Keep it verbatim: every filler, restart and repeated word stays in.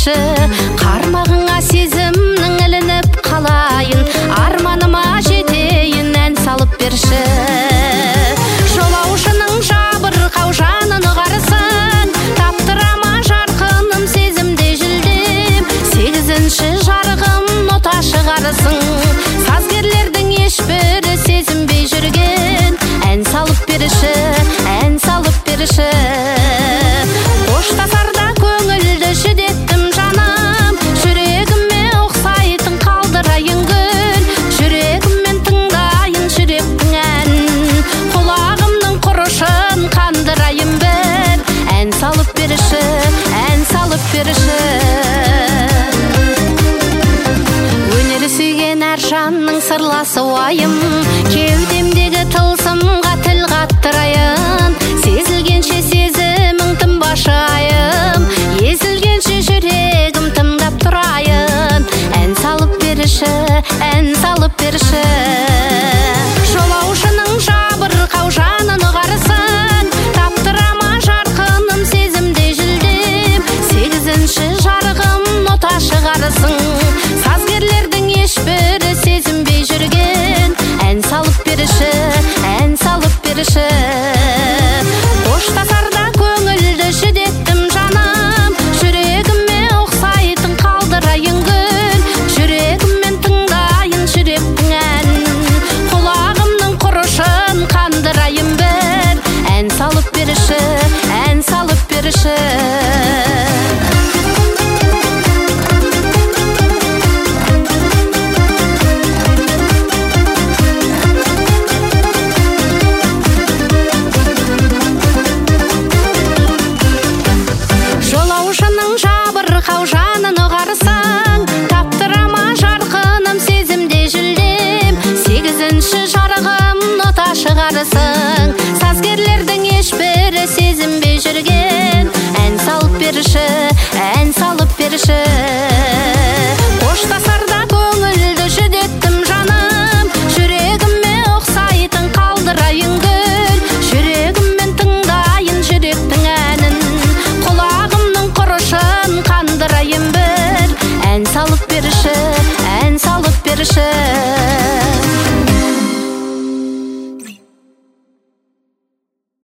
берші, қармағыңа сезімнің ілініп қалайын, арманыма жетейін, ән салып берші. Жолаушының жабырқау жанын ұғарсын, таптырама жарқыным сезімде жүлдем, сегізінші жарығым нота шығарсын, сазгерлердің ешбірі сезінбей жүрген, ән салып берші, ән салып берші. Қоштасарда көңілді жүдеттім жаным, жүрегіме ұқсайтын қалдырайын гүл, жүрегіммен тыңдайын жүректің әнін, құлағымның құрышын қандырайын бір, ән салып берші, ән салып берші. Өнер сүйген әр жанның сырласы уайым, кеудемдегі тылсымға тіл қаттырайын, сезілгенше сезімің тынбашайым, езілгенше жүрегім тыңдап тұрайын, ән салып берші, ән салып берші. Жолаушының жабырқау жанын ұғарсын, таптырама жарқыным сезімде жүлдем, сегізінші жарығым нота шығарсын, сазгерлердің ешбірі сезінбей жүрген, ән салып берші, ән салып берші. Қоштасарда көңілді жүдеттім жаным, жүрегіме ұқсайтын қалдырайын гүл, жүрегіммен тыңдайын жүректің әнін, құлағымның құрышын қандырайын бір, ән салып берші, ән салып берші. Жолаушының жабырқау жанын ұғарсын, таптырама жарқыным сезімде жүлдем, сегізінші жарығым нота шығарсын,